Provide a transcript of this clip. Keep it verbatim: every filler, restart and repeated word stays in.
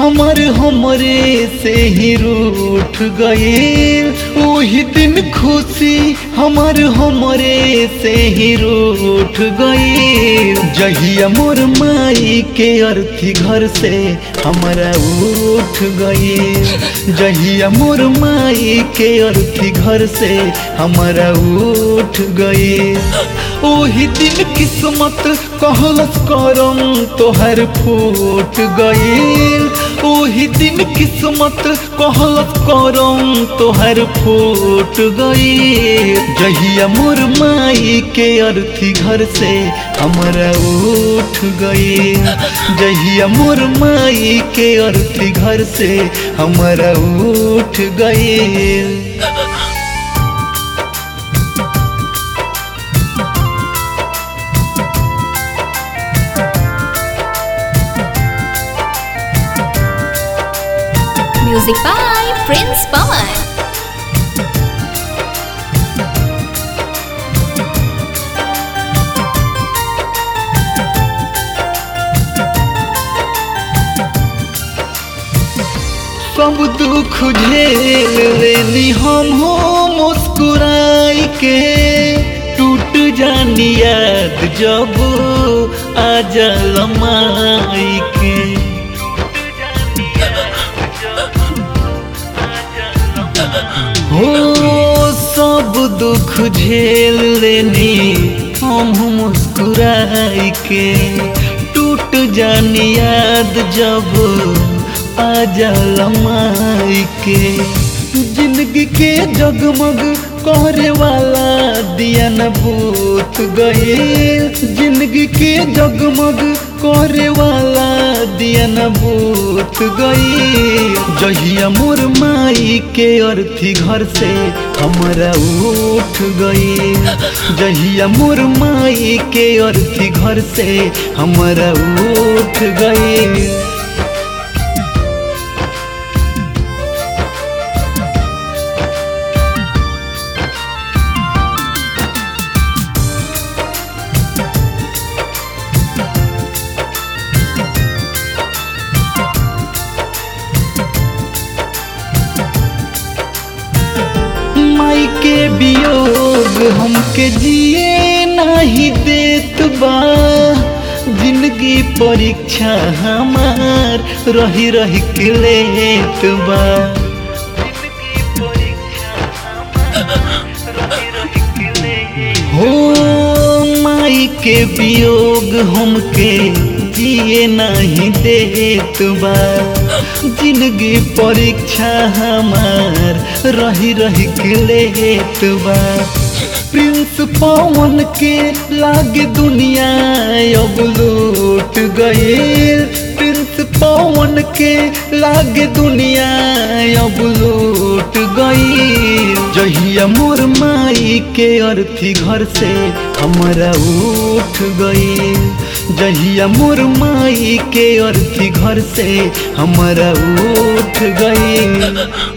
हमार हमरे से ही रूठ गए। वही दिन खुशी हमार हमरे से ही रूठ गए। जहिया मोर माई के अर्थी घर से हमारा उठ गए। जहिया मोर माई के अर्थी घर से हमारा उठ गए। वही दिन किस्मत कहलस करम तोहर फूट गईल। वही दिन किस्मत कहलस करम तोहर फूट गईल। जहिया मोर माई के अर्थी घर से हमारा उठ गए। जहिया मोर माई के अर्थी घर से हमारा उठ गए। Music by Prince Pawan. सब दुख झेल लेनी हम हो मुस्कुराई के। टूट जानी याद जब आ जाला माई के। हो सब दुख झेल लेनी हम मुस्कुराई के। टूट जानी याद जब आ जाला माई के। जिंदगी के जगमग करे वाला दिया न बूत गए। जिंदगी के जगमग करे वाला दिया न बूत गई। जहिया मोर माई के अर्थी घर से हमारा उठ गई। जहिया मोर माई के अर्थी घर से हमारा उठ गई। माई के वियोग हमके जिए नहीं देत बा। जिंदगी परीक्षा हमार रही रही के लेत बा। हो माई के वियोग हमके जिए नहीं देत बा। जिंदगी परीक्षा हमार रही रही के लेत बा। प्रिंस पवन के लागे दुनिया अब लूट गए। प्रिंस पवन के लागे दुनिया अब लूट गई। जहिया मोर माई के अर्थी घर से हमारा उठ गई। जहिया मोर माई के अर्थी घर से हमारा उठ गई।